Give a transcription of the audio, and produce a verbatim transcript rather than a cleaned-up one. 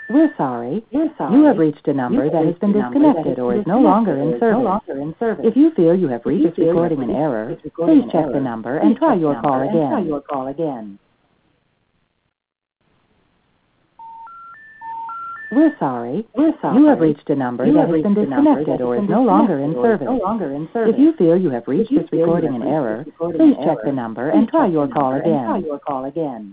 We're sorry. We're sorry. You have reached a number You that has been disconnected or is no longer in no service. longer in service. If you feel you have reached you this feel you recording have in reached error, this recording please in check the error, number please and try check your the call number and try again. your call again. We're sorry. We're sorry. You have reached a number You that have has been reached a number disconnected that or has is been no longer in disconnected or is service. no longer in service. If you feel you have If reached you this feel you recording have in reached error, this recording please in check the error, number please and try check your the call number and try again. your call again.